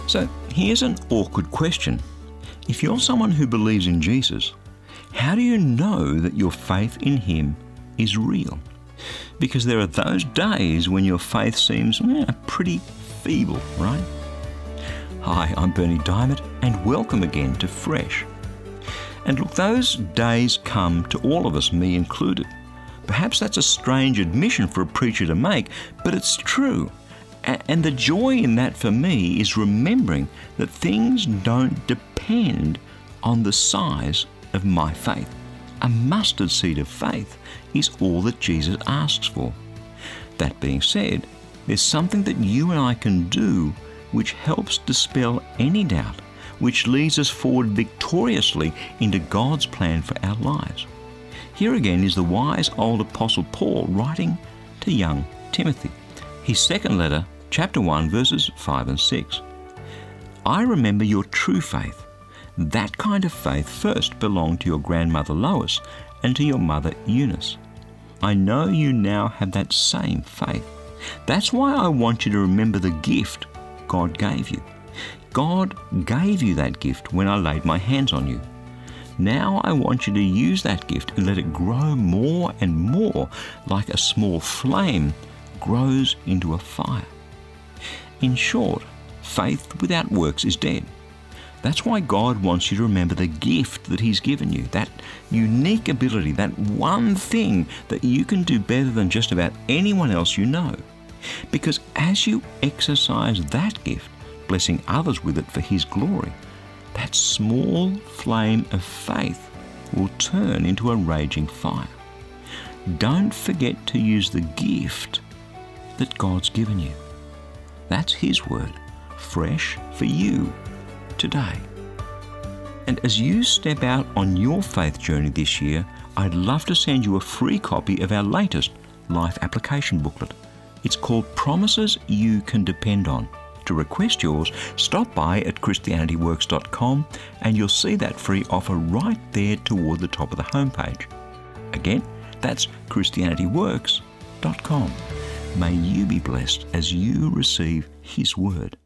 So here's an awkward question. If you're someone who believes in Jesus, how do you know that your faith in Him is real? Because there are those days when your faith seems pretty feeble, right? Hi, I'm Berni Dymet, and welcome again to Fresh. And look, those days come to all of us, me included. Perhaps that's a strange admission for a preacher to make, but it's true. And the joy in that for me is remembering that things don't depend on the size of my faith. A mustard seed of faith is all that Jesus asks for. That being said, there's something that you and I can do which helps dispel any doubt, which leads us forward victoriously into God's plan for our lives. Here again is the wise old Apostle Paul writing to young Timothy. His second letter, chapter 1, verses 5 and 6. I remember your true faith. That kind of faith first belonged to your grandmother Lois and to your mother Eunice. I know you now have that same faith. That's why I want you to remember the gift God gave you. God gave you that gift when I laid my hands on you. Now I want you to use that gift and let it grow more and more, like a small flame grows into a fire. In short, faith without works is dead. That's why God wants you to remember the gift that He's given you, that unique ability, that one thing that you can do better than just about anyone else you know. Because as you exercise that gift, blessing others with it for His glory, that small flame of faith will turn into a raging fire. Don't forget to use the gift that God's given you. That's His word, fresh for you today. And as you step out on your faith journey this year, I'd love to send you a free copy of our latest life application booklet. It's called Promises You Can Depend On. To request yours, stop by at ChristianityWorks.com and you'll see that free offer right there toward the top of the homepage. Again, that's ChristianityWorks.com. May you be blessed as you receive His word.